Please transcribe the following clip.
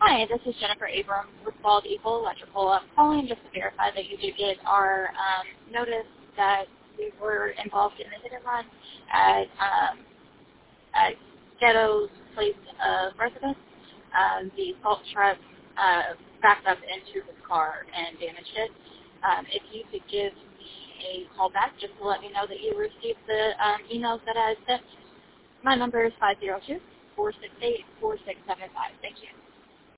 Hi, this is Jennifer Abrams with Bald Eagle Electrical. I'm calling just to verify that you did get our notice that we were involved in the hit and run at Ghetto's place of residence. The assault truck backed up into his car and damaged it. If you could give me a call back just to let me know that you received the emails that I sent. My number is 502-468-4675. Thank you.